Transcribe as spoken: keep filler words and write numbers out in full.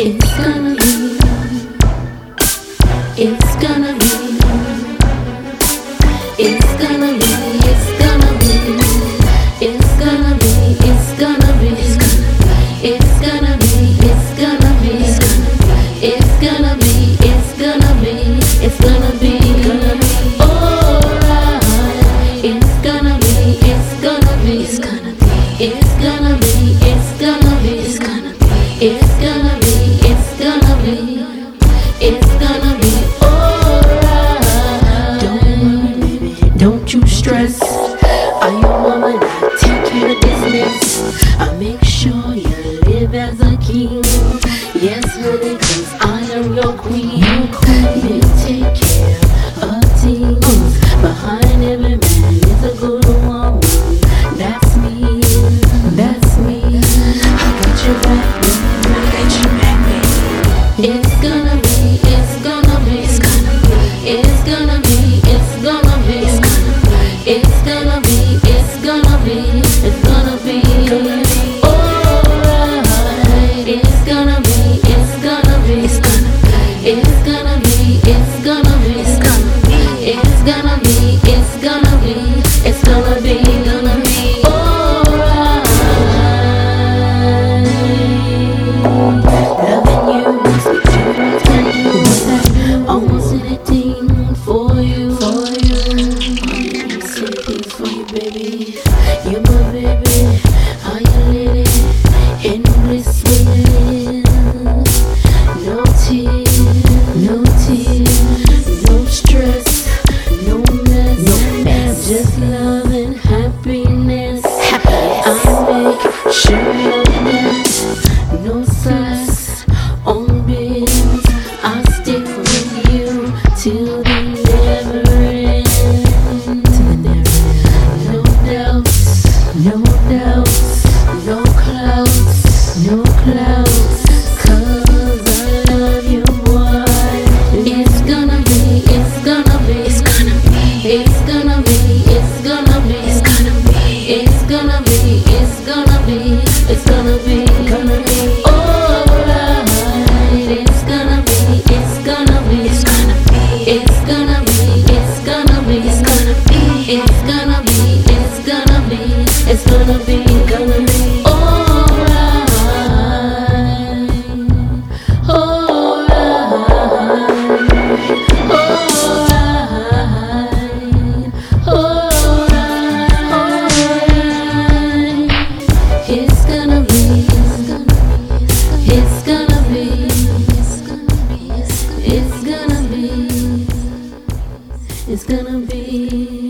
It's gonna be, it's gonna be, it's gonna be, it's gonna be, it's gonna be, it's gonna be, it's gonna be, it's gonna be, it's gonna be, it's gonna be, it's gonna be, alright. It's gonna be, it's gonna be, it's gonna be, it's gonna be, it's gonna be, it's gonna be, it's gonna be, it's gonna be, it's gonna be alright. Don't worry, baby, don't you stress. I am woman, I take care of business. I make sure you live as a king. Yes, honey, cause I am your queen. You take care of things. Behind every man is a good woman. That's me, that's me. I got your back, baby. I got your back, baby. It's gonna be, it's gonna be, it's gonna be, it's gonna be, it's gonna be, it's gonna be, it's gonna be, it's gonna be, alright. It's gonna be, it's gonna be, it's gonna be, it's gonna be, it's gonna be, it's gonna be, it's gonna be, it's gonna be, it's gonna be, gonna be alright. Loving you makes me do what I do, almost anything for you, for you. Almost anything for you, baby. You're my baby. How you living in bliss within? No tears, no tears, no stress, no mess, no mess. Just love and happiness. Happiness. I make sure of that. No stress on bills. I stick with you till the never end. Till the never end. No doubts, no doubts, no clouds, no clouds. Cause I love you, boy. It's gonna be, it's gonna be, it's gonna be, it's gonna be, it's gonna be, it's gonna be, it's gonna be, it's gonna be, it's gonna be, gonna be alright. It's gonna be, it's gonna be, it's gonna be, it's gonna be, it's gonna be, it's gonna be, it's gonna be, it's gonna be, it's gonna be, gonna be alright, alright, alright, alright. It's gonna be, it's gonna be, it's gonna be, it's gonna be, it's gonna be.